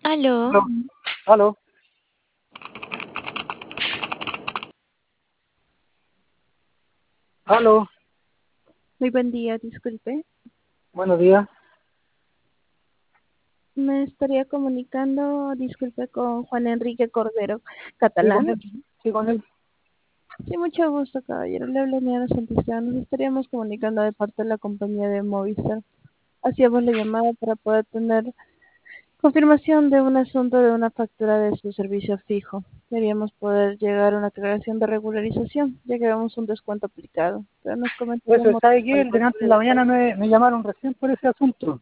Aló, Aló, aló, aló, muy buen día, disculpe. buenos días. Me estaría comunicando, disculpe, con Juan Enrique Cordero Sí, con Catalán. él, sí, con él. Sí, mucho gusto, caballero. Le habla Diana Santistán. Nos estaríamos comunicando de parte de la compañía de Movistar. Hacíamos la llamada para poder tener confirmación de un asunto de una factura de su servicio fijo. Queríamos poder llegar a una aclaración de regularización, ya que vemos un descuento aplicado. Pero nos comentó Pues, los motivos ¿sabe por qué? el El cual delante de la mañana me llamaron recién por ese asunto.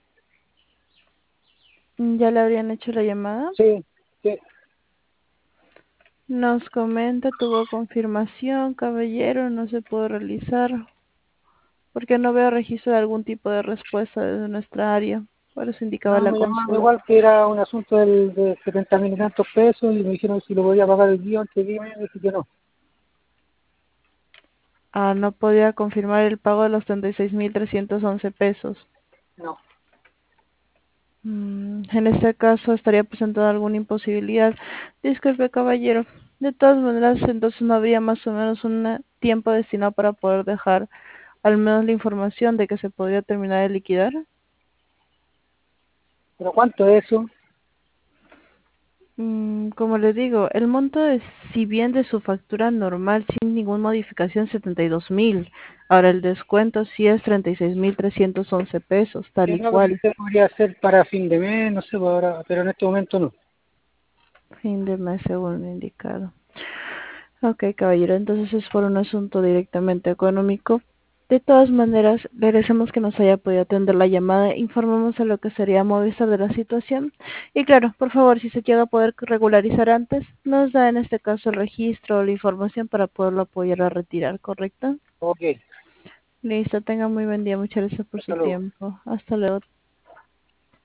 ya le habrían hecho la llamada. Sí, sí. Nos comenta, tuvo confirmación, caballero, no se pudo realizar, porque no veo registro de algún tipo de respuesta desde nuestra área. Por eso indicaba No, la me llamaron consulta. igual que era un asunto de 70.000 y tantos pesos y me dijeron si lo podía pagar el día antes de irme, dije que no. Ah, no podía confirmar el pago de los 36.311 pesos. No. En este caso estaría presentando alguna imposibilidad. Disculpe, caballero. De todas maneras, entonces no habría más o menos un tiempo destinado para poder dejar al menos la información de que se podría terminar de liquidar. ¿Pero cuánto es eso? Como le digo, el monto es, si bien de su factura normal, sin ninguna modificación, 72.000. Ahora el descuento sí es 36.311 pesos, tal Que y no, pero cual. usted podría hacer para fin de mes, no sé, pues ahora, pero en este momento no. Fin de mes según lo indicado. Ok, caballero, entonces es por un asunto directamente económico. De todas maneras, le agradecemos que nos haya podido atender la llamada. Informamos a lo que sería Movistar de la situación. Y claro, por favor, si se llega a poder regularizar antes, nos da en este caso el registro o la información para poderlo apoyar a retirar, ¿correcto? Ok, Listo, tenga muy buen día. Muchas gracias por su hasta luego. tiempo. Hasta luego.